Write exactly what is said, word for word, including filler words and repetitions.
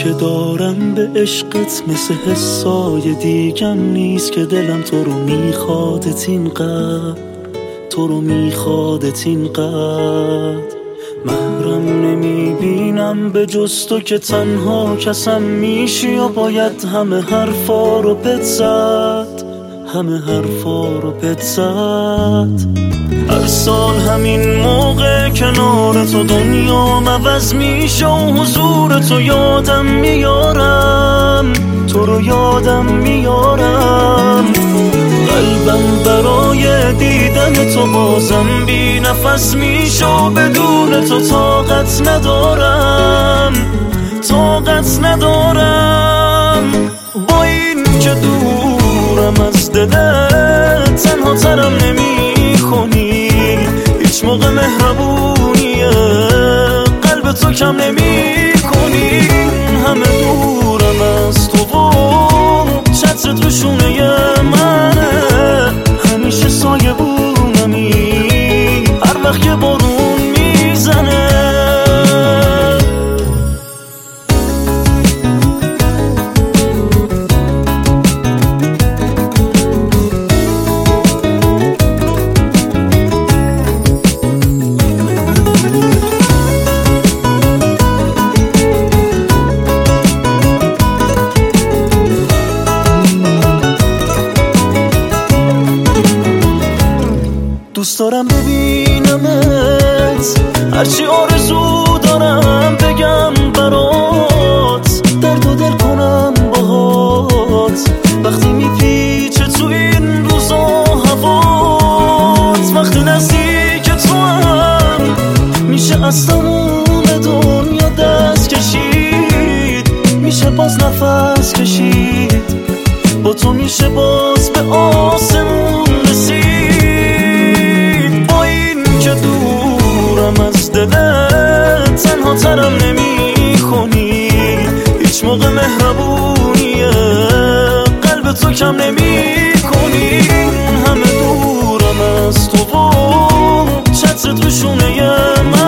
که دارم به عشقت مثل حسای دیگم نیست که دلم تو رو میخوادت اینقدر، تو رو میخوادت اینقدر. محرم نمیبینم به جز تو که تنها کسم میشی و باید همه حرفا رو پت زد، همه حرفا رو پت زد. هر سال همین موقع کنار تو دنیا عوض میشه و حضور تو یادم میارم، تو رو یادم میارم. قلبم برای دیدن تو بازم بی نفس میشه و بدون تو طاقت ندارم، طاقت ندارم. با این که دورم از دلت تنها ترم نمی کنی، هیچ موقع مهربونیه قلب تو کم نمی کنی. همه دورم از تو و چترت رو شونه منه، همیشه سایه بونمی هر وقت که بارون میزنه. دوست دارم ببینمت، هرچی آرزو دارم بگم برات، درد و دل کنم باهات. وقتی میپیچه تو این روزا هوات، وقتی نزدیک تو هم میشه از تموم دنیا دست کشید، میشه باز نفس کشید، با تو میشه باز به آسمون رسید. دورم از دلت تنها ترم نمی کنی، هیچ موقع مهربونیه قلب تو کم نمی کنی. همه دورم از تو و چترت رو شونه من